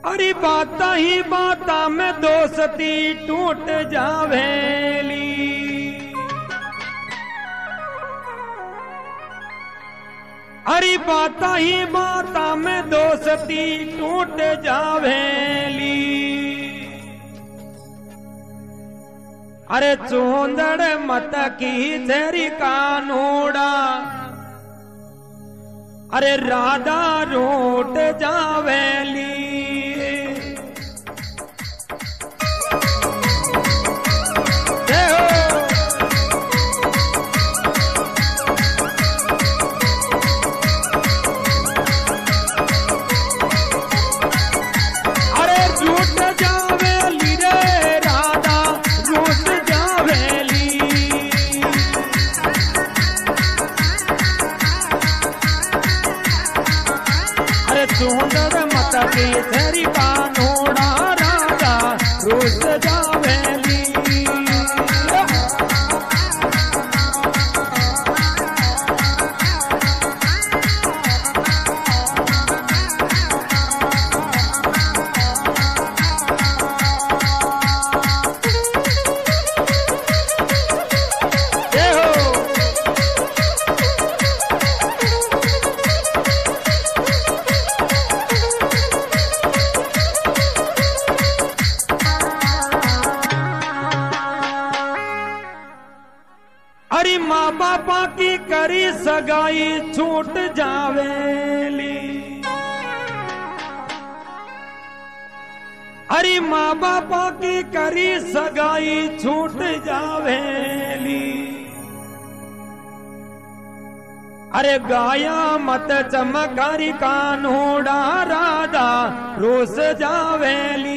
अरे बाता ही बाता में दोस्ती टूट जावेली। अरे बाता ही बाता में दोस्ती टूट जावेली। अरे चोंदड़ मत की तेरी कानूड़ा, अरे राधा रोट जावेली। अरे रूट जावेली रे राधा रूट जावेली। अरे चूंदड़ मत की तेरी कानूड़ा राधा रूट जावेली। अरे माँ बापा की करी सगाई छूट जावेली। अरे माँ बापा की करी सगाई छूट जावेली। अरे गाया मत चमकारी कानूड़ा राधा रोस जावेली।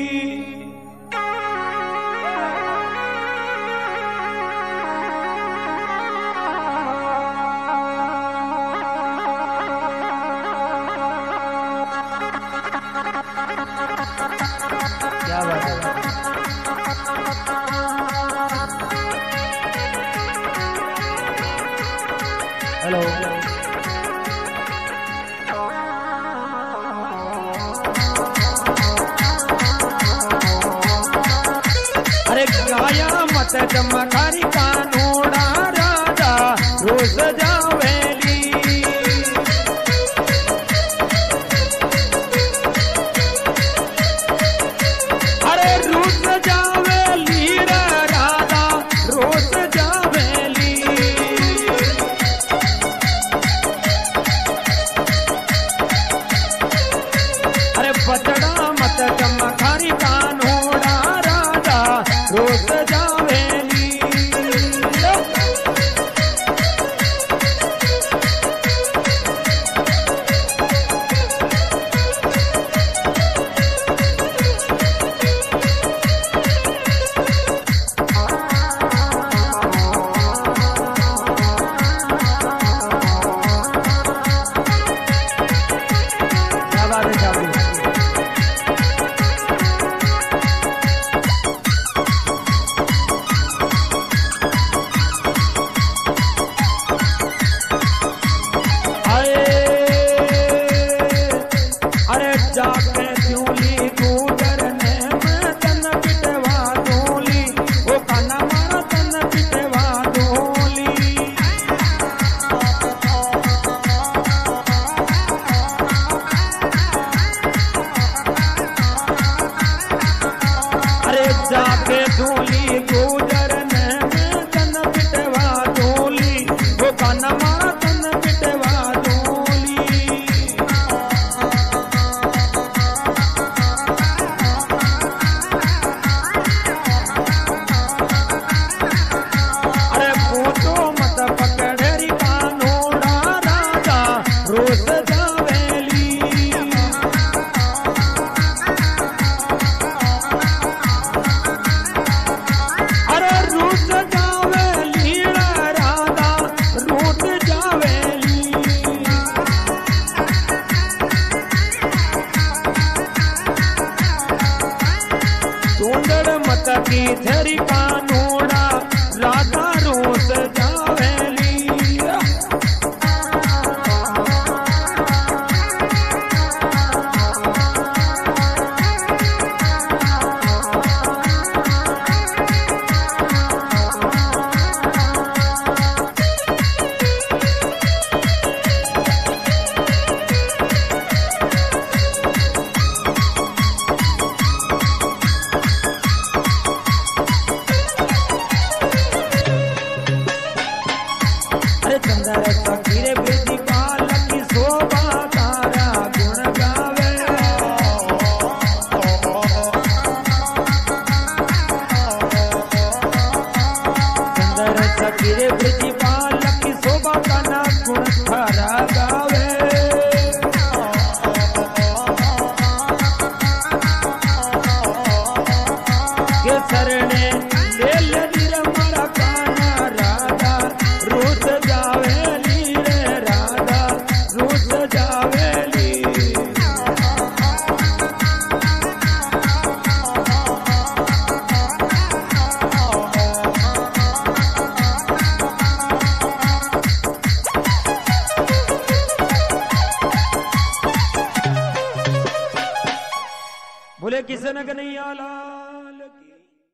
क्या बात है। हेलो अरे गाया मत चमकारी कानूड़ा राधा रोज जावेली। बचड़ा मत चमकारी कानूड़ा राधा रोज जावेली। क्या बात है चाबी। जाके झूली गुजरने में तन पिटवा दूली। वो काना मारा तन पिटवा दूली। अरे जाके झूली गुजरने में तन पिटवा दूली। वो काना मारा तन पिटवा दूली। पकड़ेरी कानूड़ा राधा रोज जावेली। अरे रूट जावेली राधा रूट जावेली। चूंदड़ मत की तेरी कानूड़ा राधा रोज जावेली। शरणे ले ली रे मारा काना राधा रूस जावेली रे राधा रूस जावेली। बोले किसन कन्हैया लाल।